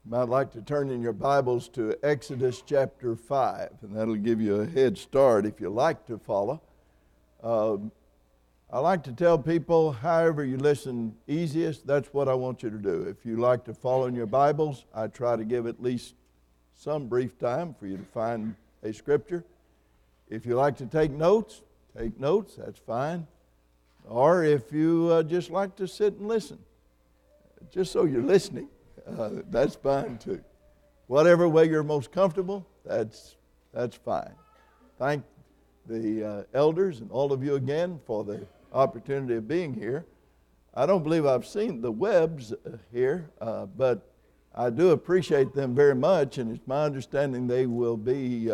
might like to turn in your Bibles to Exodus chapter 5, and that'll give you a head start if you like to follow. I like to tell people, however you listen easiest, that's what I want you to do. If you like to follow in your Bibles, I try to give at least some brief time for you to find a scripture. If you like to take notes, that's fine. Or if you just like to sit and listen, just so you're listening, that's fine too. Whatever way you're most comfortable, that's fine. Thank the elders and all of you again for the opportunity of being here. I don't believe I've seen the Webbs here, but I do appreciate them very much, and it's my understanding they will be,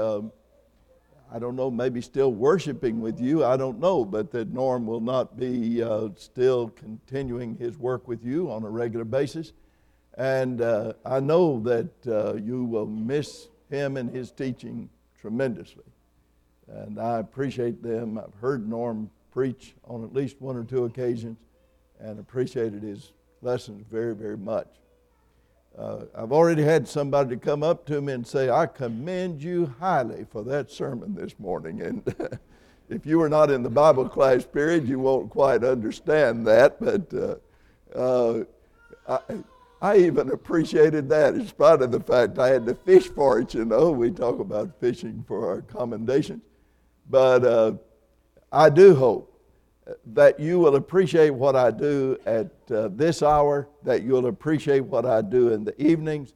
I don't know, maybe still worshiping with you, I don't know, but that Norm will not be still continuing his work with you on a regular basis. And I know that you will miss him and his teaching tremendously. And I appreciate them. I've heard Norm preach on at least one or two occasions and appreciated his lessons very, very much. I've already had somebody to come up to me and say, I commend you highly for that sermon this morning. And if you were not in the Bible class period, you won't quite understand that. But I even appreciated that in spite of the fact I had to fish for it, you know. We talk about fishing for our commendations. But I do hope that you will appreciate what I do at this hour, that you'll appreciate what I do in the evenings.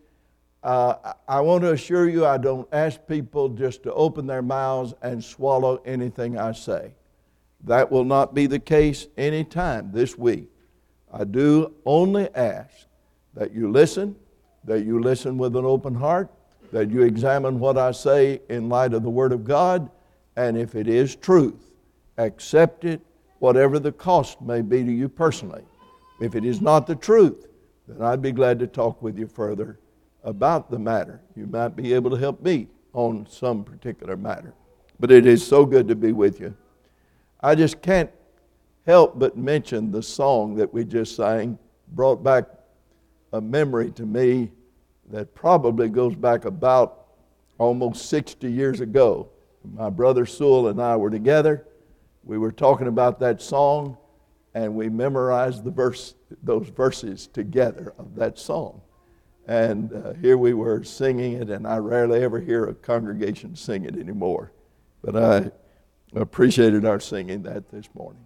I want to assure you I don't ask people just to open their mouths and swallow anything I say. That will not be the case any time this week. I do only ask that you listen with an open heart, that you examine what I say in light of the Word of God, and if it is truth, accept it, whatever the cost may be to you personally. If it is not the truth, then I'd be glad to talk with you further about the matter. You might be able to help me on some particular matter. But it is so good to be with you. I just can't help but mention the song that we just sang, brought back a memory to me that probably goes back about almost 60 years ago. My brother Sewell and I were together. We were talking about that song, and we memorized those verses together of that song. And here we were singing it, and I rarely ever hear a congregation sing it anymore. But I appreciated our singing that this morning.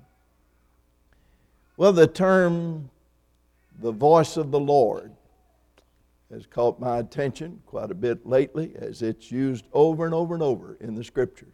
Well, the term, the voice of the Lord, has caught my attention quite a bit lately as it's used over and over and over in the Scriptures.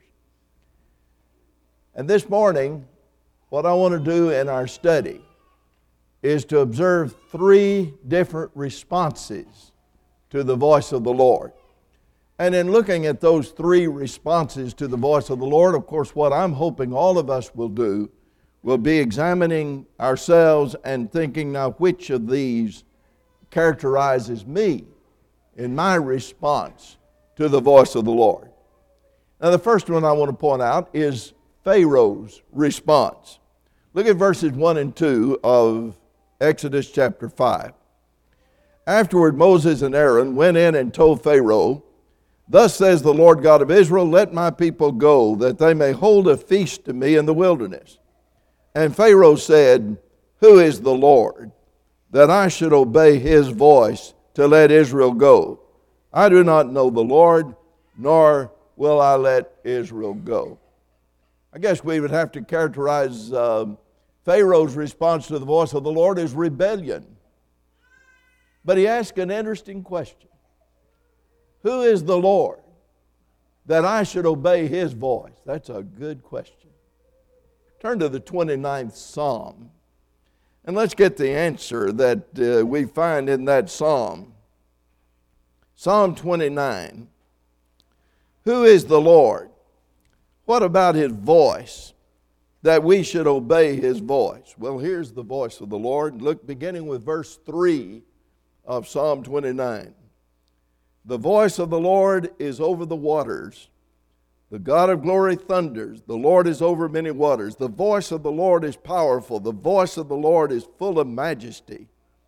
And this morning, what I want to do in our study is to observe three different responses to the voice of the Lord. And in looking at those three responses to the voice of the Lord, of course, what I'm hoping all of us will do will be examining ourselves and thinking, now, which of these characterizes me in my response to the voice of the Lord. Now, the first one I want to point out is Pharaoh's response. Look at verses 1 and 2 of Exodus chapter 5. Afterward, Moses and Aaron went in and told Pharaoh, Thus says the Lord God of Israel, Let my people go, that they may hold a feast to me in the wilderness. And Pharaoh said, Who is the Lord, that I should obey his voice to let Israel go? I do not know the Lord, nor will I let Israel go. I guess we would have to characterize Pharaoh's response to the voice of the Lord as rebellion. But he asked an interesting question. Who is the Lord, that I should obey his voice? That's a good question. Turn to the 29th Psalm, and let's get the answer that we find in that Psalm. Psalm 29. Who is the Lord? What about his voice, that we should obey his voice? Well, here's the voice of the Lord. Look, beginning with verse 3 of Psalm 29. The voice of the Lord is over the waters. The God of glory thunders. The Lord is over many waters. The voice of the Lord is powerful. The voice of the Lord is full of majesty.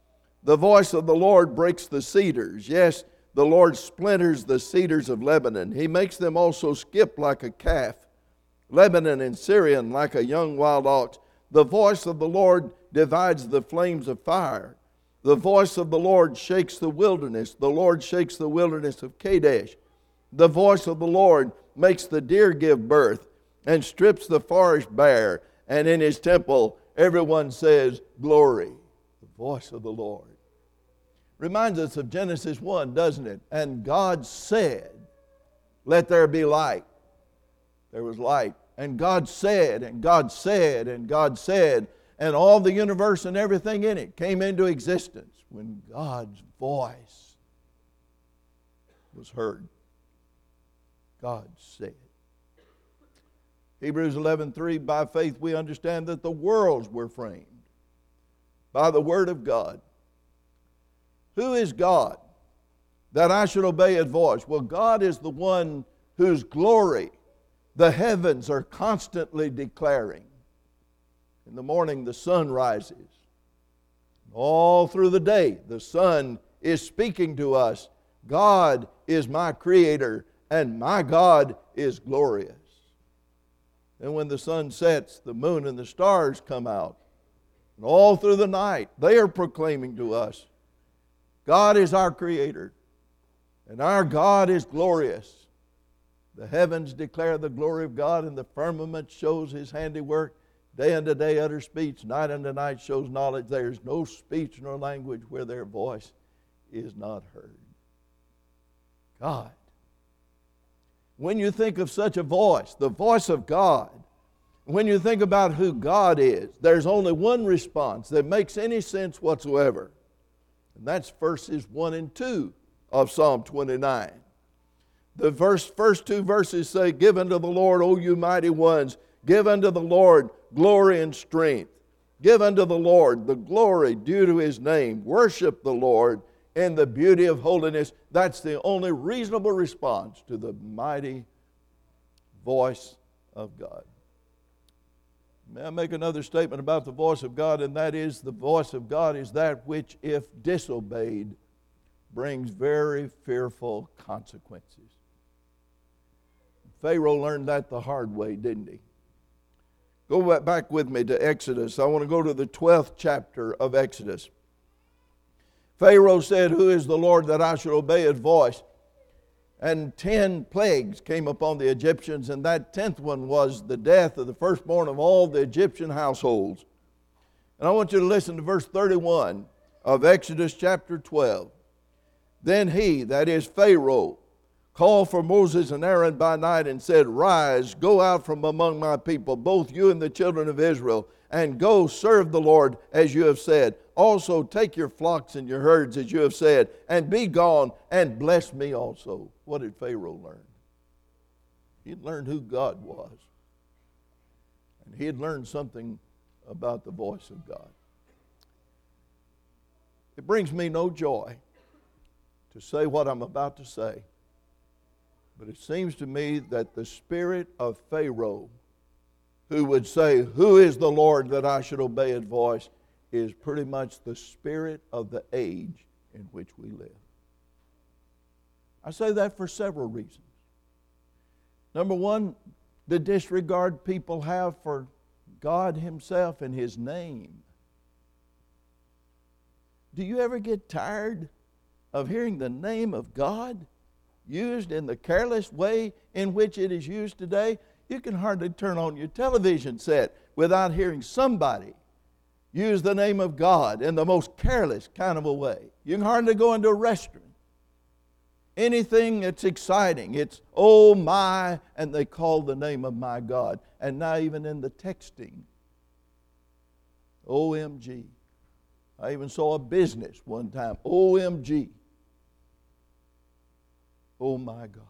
The voice of the Lord breaks the cedars. Yes, the Lord splinters the cedars of Lebanon. He makes them also skip like a calf. Lebanon and Syrian like a young wild ox. The voice of the Lord divides the flames of fire. The voice of the Lord shakes the wilderness. The Lord shakes the wilderness of Kadesh. The voice of the Lord makes the deer give birth and strips the forest bare. And in his temple, everyone says, glory. The voice of the Lord. Reminds us of Genesis 1, doesn't it? And God said, let there be light. There was light. And God said, and God said, and God said, and all the universe and everything in it came into existence when God's voice was heard. God said. Hebrews 11:3, by faith we understand that the worlds were framed by the word of God. Who is God that I should obey His voice? Well, God is the one whose glory the heavens are constantly declaring. In the morning the sun rises. All through the day the sun is speaking to us. God is my creator and my God is glorious. And when the sun sets, the moon and the stars come out. And all through the night they are proclaiming to us, God is our creator and our God is glorious. The heavens declare the glory of God, and the firmament shows His handiwork. Day unto day utter speech, night unto night shows knowledge. There is no speech nor language where their voice is not heard. God. When you think of such a voice, the voice of God, when you think about who God is, there's only one response that makes any sense whatsoever. And that's verses 1 and 2 of Psalm 29. The first two verses say, give unto the Lord, O you mighty ones, give unto the Lord glory and strength. Give unto the Lord the glory due to His name. Worship the Lord in the beauty of holiness. That's the only reasonable response to the mighty voice of God. May I make another statement about the voice of God, and that is the voice of God is that which, if disobeyed, brings very fearful consequences. Pharaoh learned that the hard way, didn't he? Go back with me to Exodus. I want to go to the 12th chapter of Exodus. Pharaoh said, who is the Lord that I should obey His voice? And 10 plagues came upon the Egyptians, and that 10th one was the death of the firstborn of all the Egyptian households. And I want you to listen to verse 31 of Exodus chapter 12. Then he, that is Pharaoh, called for Moses and Aaron by night and said, rise, go out from among my people, both you and the children of Israel, and go serve the Lord as you have said. Also take your flocks and your herds as you have said, and be gone, and bless me also. What did Pharaoh learn? He had learned who God was. And he had learned something about the voice of God. It brings me no joy to say what I'm about to say. But it seems to me that the spirit of Pharaoh, who would say, who is the Lord that I should obey His voice, is pretty much the spirit of the age in which we live. I say that for several reasons. Number one, the disregard people have for God Himself and His name. Do you ever get tired of hearing the name of God used in the careless way in which it is used today? You can hardly turn on your television set without hearing somebody use the name of God in the most careless kind of a way. You can hardly go into a restaurant. Anything that's exciting, it's oh my, and they call the name of my God. And now even in the texting, OMG. I even saw a business one time, OMG. Oh my God.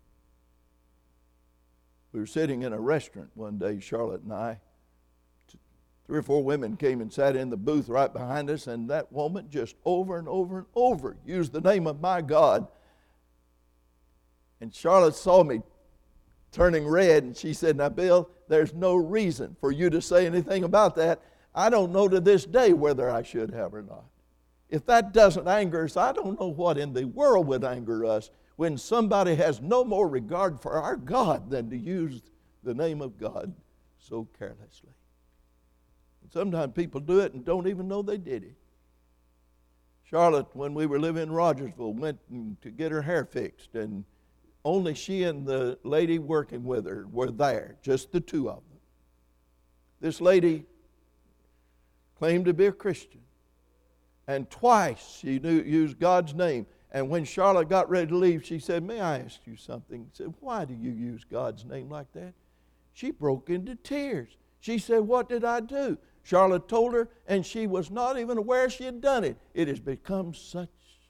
We were sitting in a restaurant one day, Charlotte and I. 3 or 4 women came and sat in the booth right behind us, and that woman just over and over and over used the name of my God. And Charlotte saw me turning red, and she said, now, Bill, there's no reason for you to say anything about that. I don't know to this day whether I should have or not. If that doesn't anger us, I don't know what in the world would anger us when somebody has no more regard for our God than to use the name of God so carelessly. And sometimes people do it and don't even know they did it. Charlotte, when we were living in Rogersville, went to get her hair fixed, and only she and the lady working with her were there, just the two of them. This lady claimed to be a Christian, and twice she used God's name. And when Charlotte got ready to leave, she said, "May I ask you something?" He said, "Why do you use God's name like that?" She broke into tears. She said, "What did I do?" Charlotte told her, and she was not even aware she had done it. It has become such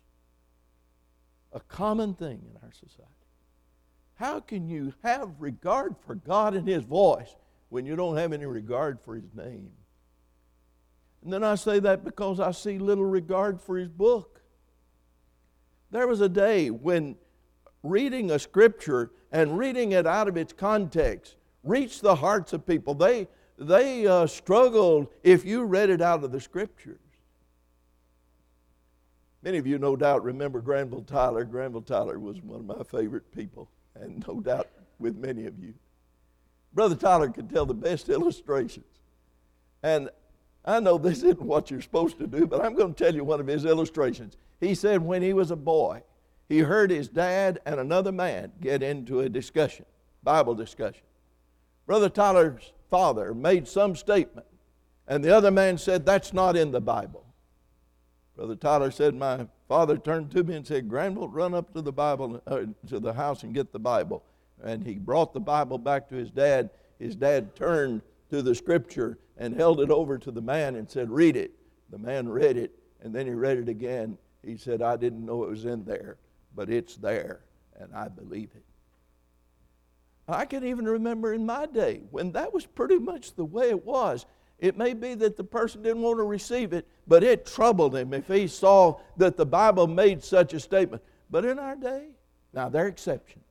a common thing in our society. How can you have regard for God and His voice when you don't have any regard for His name? And then I say that because I see little regard for His book. There was a day when reading a scripture and reading it out of its context reached the hearts of people. They struggled if you read it out of the scriptures. Many of you no doubt remember Granville Tyler. Granville Tyler was one of my favorite people, and no doubt with many of you. Brother Tyler could tell the best illustrations. And I know this isn't what you're supposed to do, but I'm going to tell you one of his illustrations. He said when he was a boy, he heard his dad and another man get into a discussion, Bible discussion. Brother Tyler's father made some statement, and the other man said, "That's not in the Bible." Brother Tyler said, "My father turned to me and said, 'Granville, run up to the Bible, to the house and get the Bible.' And he brought the Bible back to his dad. His dad turned to the scripture and held it over to the man and said, 'Read it.' The man read it, and then he read it again. He said, 'I didn't know it was in there, but it's there, and I believe it.'" I can even remember in my day when that was pretty much the way it was. It may be that the person didn't want to receive it, but it troubled him if he saw that the Bible made such a statement. But in our day, now there are exceptions.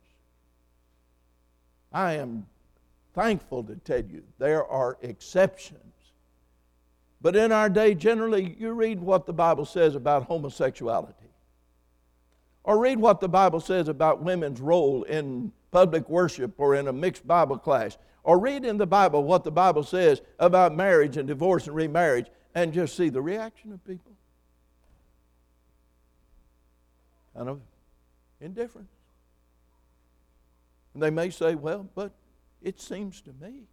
I am thankful to tell you there are exceptions. But in our day, generally, you read what the Bible says about homosexuality, or read what the Bible says about women's role in public worship or in a mixed Bible class, or read in the Bible what the Bible says about marriage and divorce and remarriage, and just see the reaction of people. Kind of indifferent. And they may say, "Well, but it seems to me."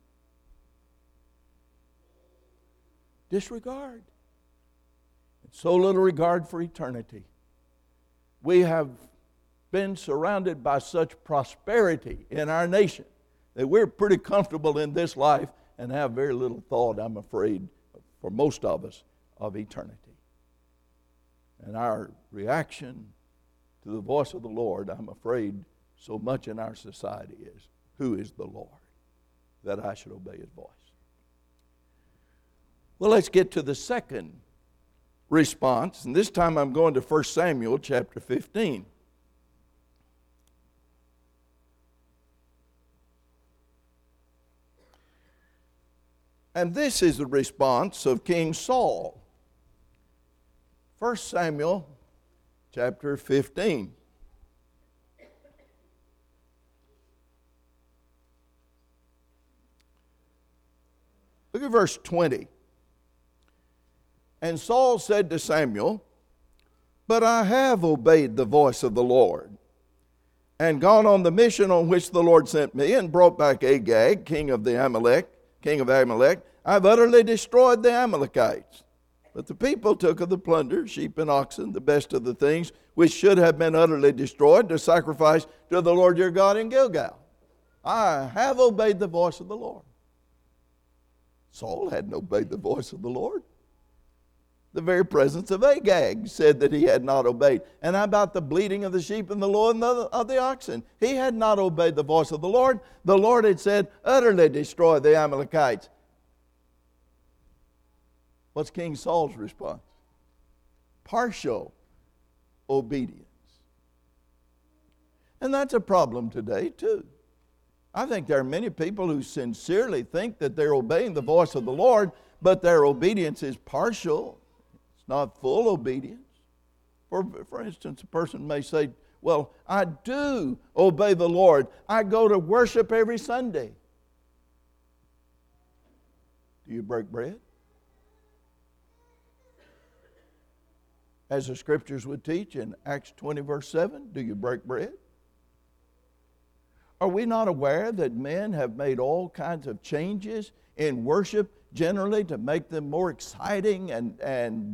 Disregard. And so little regard for eternity. We have been surrounded by such prosperity in our nation that we're pretty comfortable in this life and have very little thought, I'm afraid, for most of us, of eternity. And our reaction to the voice of the Lord, I'm afraid, so much in our society is, "Who is the Lord that I should obey His voice?" Well, let's get to the second response, and this time I'm going to 1 Samuel chapter 15. And this is the response of King Saul. 1 Samuel chapter 15. Look at verse 20. "And Saul said to Samuel, 'But I have obeyed the voice of the Lord, and gone on the mission on which the Lord sent me, and brought back Agag, king of Amalek. I've utterly destroyed the Amalekites. But the people took of the plunder, sheep and oxen, the best of the things which should have been utterly destroyed, to sacrifice to the Lord your God in Gilgal. I have obeyed the voice of the Lord.'" Saul hadn't obeyed the voice of the Lord. The very presence of Agag said that he had not obeyed. And how about the bleating of the sheep and the lowing of the oxen? He had not obeyed the voice of the Lord. The Lord had said, "Utterly destroy the Amalekites." What's King Saul's response? Partial obedience. And that's a problem today too. I think there are many people who sincerely think that they're obeying the voice of the Lord, but their obedience is partial. It's not full obedience. For instance, a person may say, well, I do obey the Lord. I go to worship every Sunday. Do you break bread? As the Scriptures would teach in Acts 20, verse 7, do you break bread? Are we not aware that men have made all kinds of changes in worship generally to make them more exciting and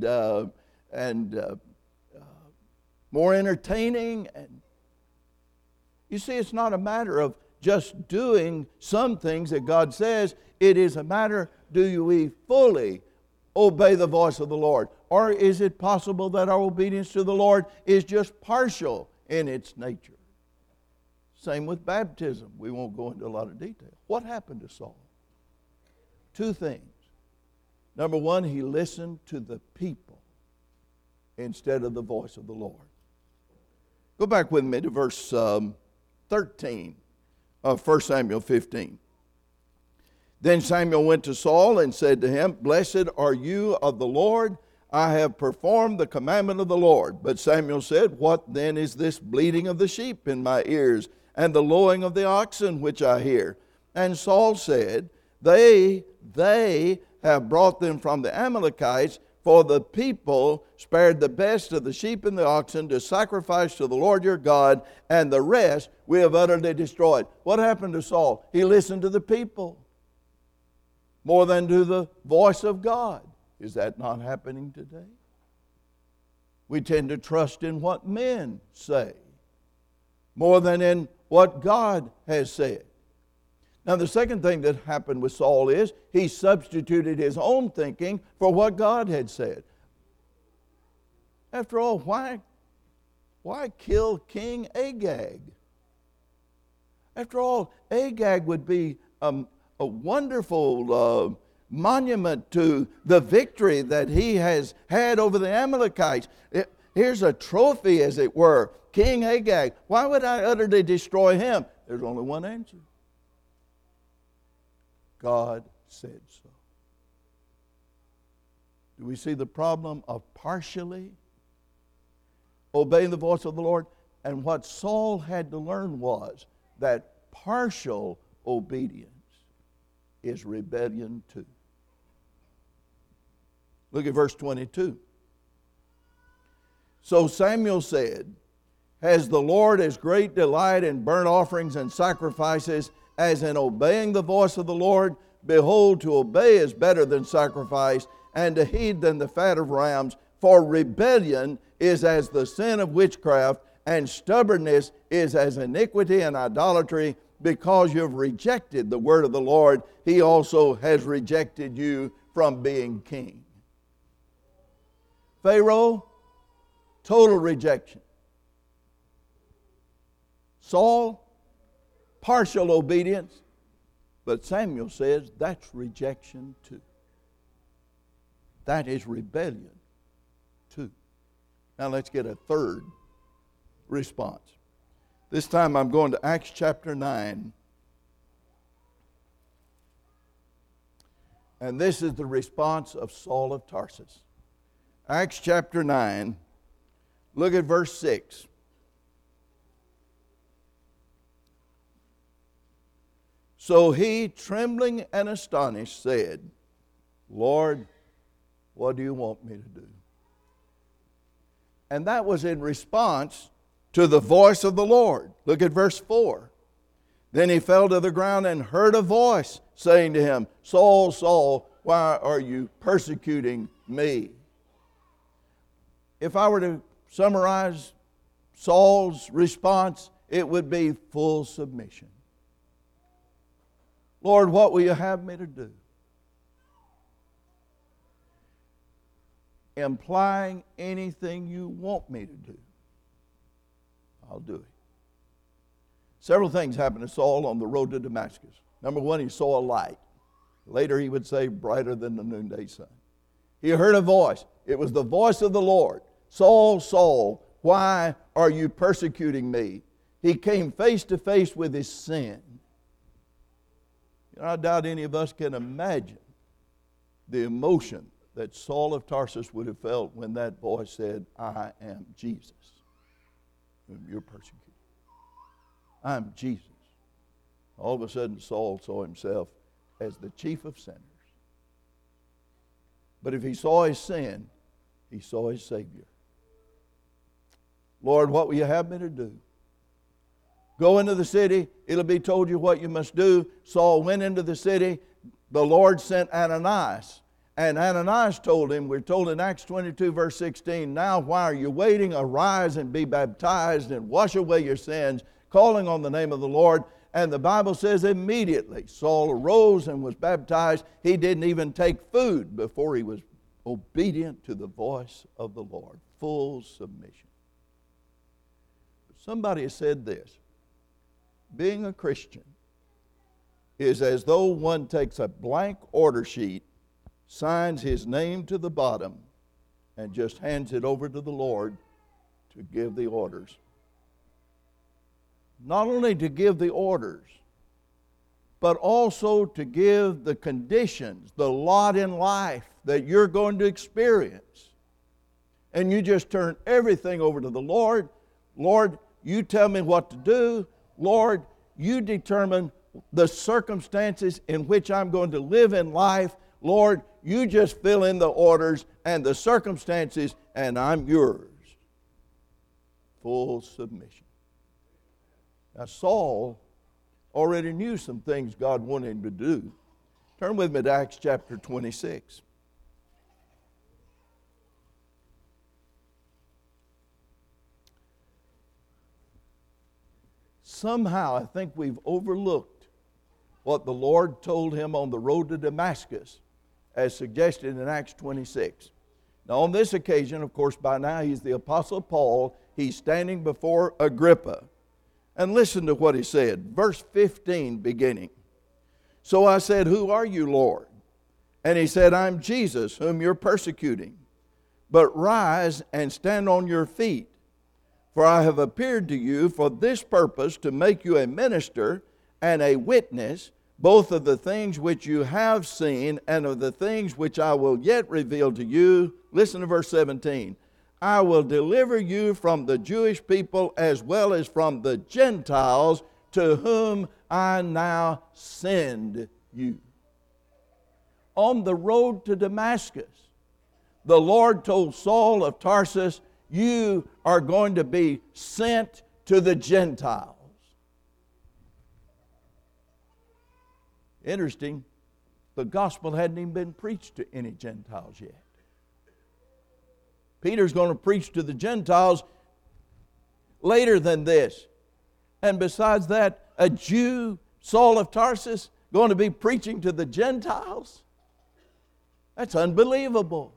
more entertaining? And you see, it's not a matter of just doing some things that God says. It is a matter, do we fully obey the voice of the Lord? Or is it possible that our obedience to the Lord is just partial in its nature? Same with baptism. We won't go into a lot of detail. What happened to Saul? Two things. Number one, he listened to the people instead of the voice of the Lord. Go back with me to verse 13 of 1 Samuel 15. Then Samuel went to Saul and said to him, Blessed are you of the Lord. I have performed the commandment of the Lord. But Samuel said, What then is this bleating of the sheep in my ears, and the lowing of the oxen which I hear? And Saul said, They have brought them from the Amalekites, for the people spared the best of the sheep and the oxen to sacrifice to the Lord your God, and the rest we have utterly destroyed. What happened to Saul? He listened to the people more than to the voice of God. Is that not happening today? We tend to trust in what men say more than in what God has said. Now, the second thing that happened with Saul is he substituted his own thinking for what God had said. After all, why kill King Agag? After all, Agag would be a wonderful monument to the victory that he has had over the Amalekites. Here's a trophy, as it were. King Agag. Why would I utterly destroy him? There's only one answer. God said so. Do we see the problem of partially obeying the voice of the Lord? And what Saul had to learn was that partial obedience is rebellion too. Look at verse 22. So Samuel said, Has the Lord as great delight in burnt offerings and sacrifices as in obeying the voice of the Lord? Behold, to obey is better than sacrifice, and to heed than the fat of rams. For rebellion is as the sin of witchcraft, and stubbornness is as iniquity and idolatry. Because you have rejected the word of the Lord, He also has rejected you from being king. Pharaoh, total rejection. Saul, partial obedience. But Samuel says that's rejection too. That is rebellion too. Now let's get a third response. This time I'm going to Acts chapter 9. And this is the response of Saul of Tarsus. Acts chapter 9. Look at verse 6. So he, trembling and astonished, said, Lord, what do you want me to do? And that was in response to the voice of the Lord. Look at verse 4. Then he fell to the ground and heard a voice saying to him, Saul, Saul, why are you persecuting me? If I were to summarize Saul's response, it would be full submission. Lord, what will you have me to do? Implying anything you want me to do, I'll do it. Several things happened to Saul on the road to Damascus. Number one, he saw a light. Later he would say, brighter than the noonday sun. He heard a voice. It was the voice of the Lord. Saul, Saul, why are you persecuting me? He came face to face with his sin. I doubt any of us can imagine the emotion that Saul of Tarsus would have felt when that voice said, I am Jesus, whom you're persecuting. I'm Jesus. All of a sudden, Saul saw himself as the chief of sinners. But if he saw his sin, he saw his Savior. Lord, what will you have me to do? Go into the city, it'll be told you what you must do. Saul went into the city. The Lord sent Ananias. And Ananias told him, we're told in Acts 22, verse 16, now why are you waiting? Arise and be baptized and wash away your sins, calling on the name of the Lord. And the Bible says immediately Saul arose and was baptized. He didn't even take food before he was obedient to the voice of the Lord. Full submission. Somebody has said this. Being a Christian is as though one takes a blank order sheet, signs his name to the bottom, and just hands it over to the Lord to give the orders. Not only to give the orders, but also to give the conditions, the lot in life that you're going to experience. And you just turn everything over to the Lord. Lord, you tell me what to do. Lord, you determine the circumstances in which I'm going to live in life. Lord, you just fill in the orders and the circumstances, and I'm yours. Full submission. Now, Saul already knew some things God wanted him to do. Turn with me to Acts chapter 26. Somehow, I think we've overlooked what the Lord told him on the road to Damascus, as suggested in Acts 26. Now, on this occasion, of course, by now he's the Apostle Paul. He's standing before Agrippa. And listen to what he said. Verse 15 beginning. So I said, who are you, Lord? And he said, I'm Jesus, whom you're persecuting. But rise and stand on your feet. For I have appeared to you for this purpose, to make you a minister and a witness, both of the things which you have seen and of the things which I will yet reveal to you. Listen to verse 17. I will deliver you from the Jewish people as well as from the Gentiles, to whom I now send you. On the road to Damascus, the Lord told Saul of Tarsus, you are going to be sent to the Gentiles. Interesting, the gospel hadn't even been preached to any Gentiles yet. Peter's going to preach to the Gentiles later than this. And besides that, a Jew, Saul of Tarsus, going to be preaching to the Gentiles? That's unbelievable.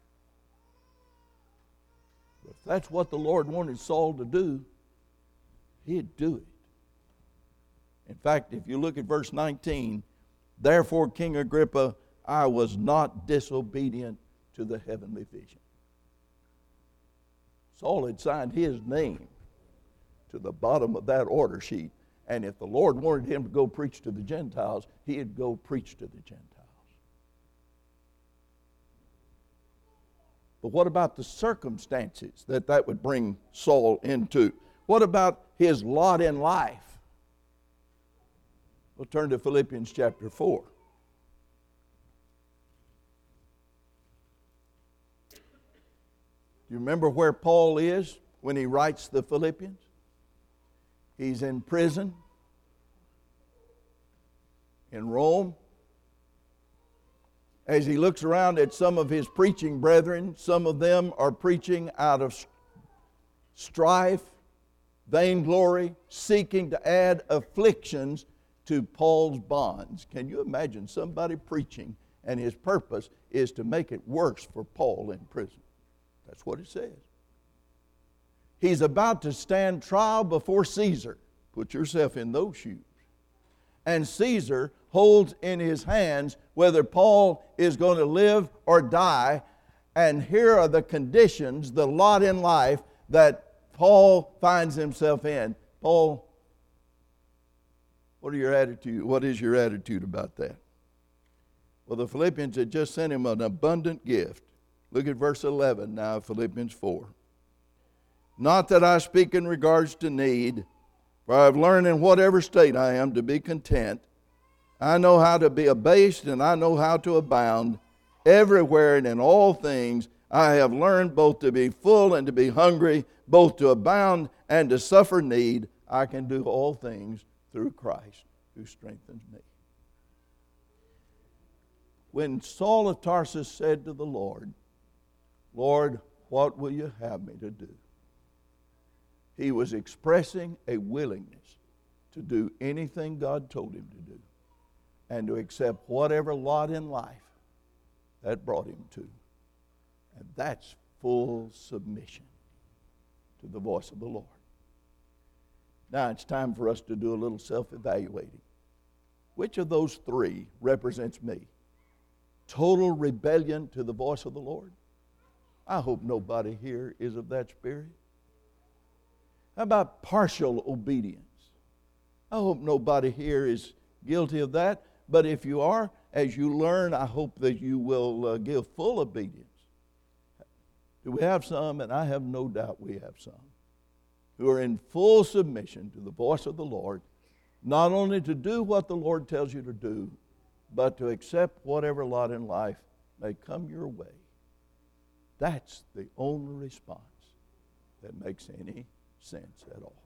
If that's what the Lord wanted Saul to do, he'd do it. In fact, if you look at verse 19, therefore, King Agrippa, I was not disobedient to the heavenly vision. Saul had signed his name to the bottom of that order sheet. And if the Lord wanted him to go preach to the Gentiles, he'd go preach to the Gentiles. But what about the circumstances that would bring Saul into? What about his lot in life? We'll turn to Philippians chapter 4. Do you remember where Paul is when he writes the Philippians? He's in prison in Rome. As he looks around at some of his preaching brethren, some of them are preaching out of strife, vainglory, seeking to add afflictions to Paul's bonds. Can you imagine somebody preaching and his purpose is to make it worse for Paul in prison? That's what it says. He's about to stand trial before Caesar. Put yourself in those shoes. And Caesar holds in his hands whether Paul is going to live or die. And here are the conditions, the lot in life that Paul finds himself in. Paul, what is your attitude about that? Well, the Philippians had just sent him an abundant gift. Look at verse 11 now, Philippians 4. Not that I speak in regards to need, for I have learned in whatever state I am to be content. I know how to be abased, and I know how to abound. Everywhere and in all things I have learned both to be full and to be hungry, both to abound and to suffer need. I can do all things through Christ who strengthens me. When Saul of Tarsus said to the Lord, Lord, what will you have me to do? He was expressing a willingness to do anything God told him to do and to accept whatever lot in life that brought him to. And that's full submission to the voice of the Lord. Now it's time for us to do a little self-evaluating. Which of those three represents me? Total rebellion to the voice of the Lord? I hope nobody here is of that spirit. How about partial obedience? I hope nobody here is guilty of that. But if you are, as you learn, I hope that you will give full obedience. Do we have some? And I have no doubt we have some who are in full submission to the voice of the Lord, not only to do what the Lord tells you to do, but to accept whatever lot in life may come your way. That's the only response that makes any sense at all.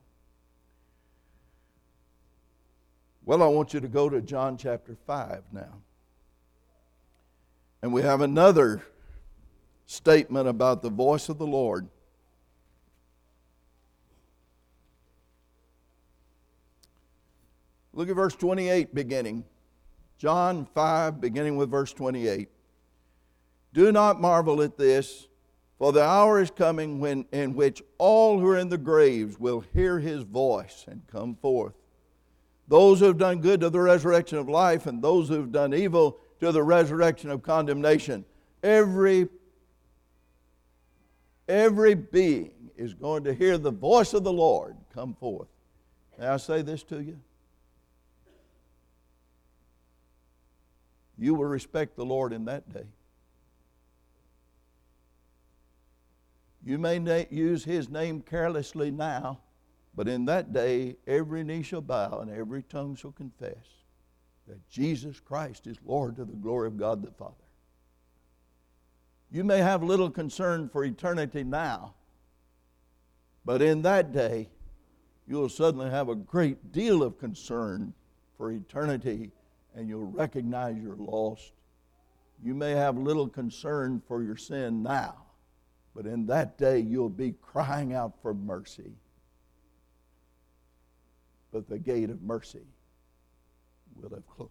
Well, I want you to go to John chapter 5 now. And we have another statement about the voice of the Lord. Look at verse 28 beginning. John 5, beginning with verse 28. Do not marvel at this, for the hour is coming in which all who are in the graves will hear his voice and come forth. Those who have done good to the resurrection of life, and those who have done evil to the resurrection of condemnation. Every being is going to hear the voice of the Lord come forth. May I say this to you? You will respect the Lord in that day. You may use his name carelessly now, but in that day every knee shall bow and every tongue shall confess that Jesus Christ is Lord to the glory of God the Father. You may have little concern for eternity now, but in that day you'll suddenly have a great deal of concern for eternity, and you'll recognize you're lost. You may have little concern for your sin now, but in that day you'll be crying out for mercy. But the gate of mercy will have closed.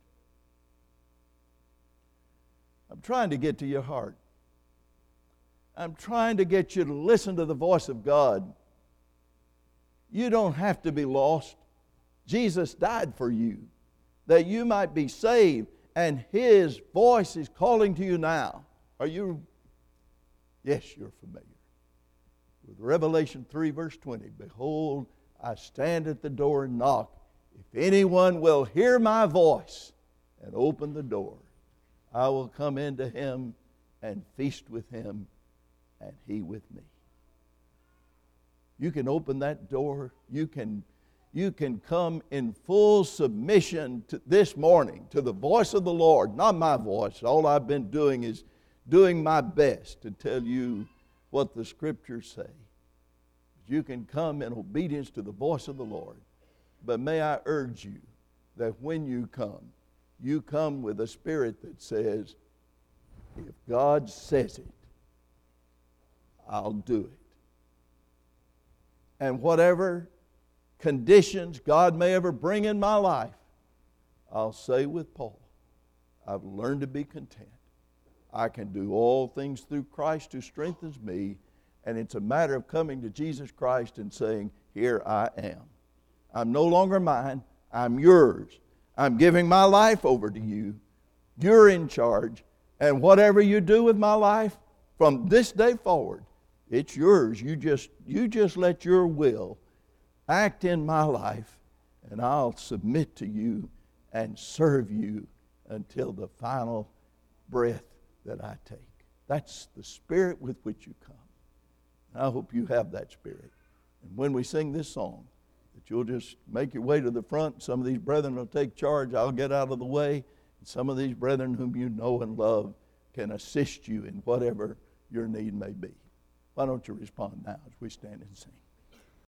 I'm trying to get to your heart. I'm trying to get you to listen to the voice of God. You don't have to be lost. Jesus died for you, that you might be saved, and his voice is calling to you now. Are you? Yes, you're familiar with Revelation 3 verse 20. Behold, I stand at the door and knock. If anyone will hear my voice and open the door, I will come into him and feast with him and he with me. You can open that door. You can come in full submission to this morning to the voice of the Lord, not my voice. All I've been doing is doing my best to tell you what the Scriptures say. You can come in obedience to the voice of the Lord. But may I urge you that when you come with a spirit that says, if God says it, I'll do it. And whatever conditions God may ever bring in my life, I'll say with Paul, I've learned to be content. I can do all things through Christ who strengthens me. And it's a matter of coming to Jesus Christ and saying, here I am. I'm no longer mine. I'm yours. I'm giving my life over to you. You're in charge. And whatever you do with my life, from this day forward, it's yours. You just let your will act in my life, and I'll submit to you and serve you until the final breath that I take. That's the spirit with which you come. I hope you have that spirit. And when we sing this song, that you'll just make your way to the front. Some of these brethren will take charge. I'll get out of the way. And some of these brethren whom you know and love can assist you in whatever your need may be. Why don't you respond now as we stand and sing?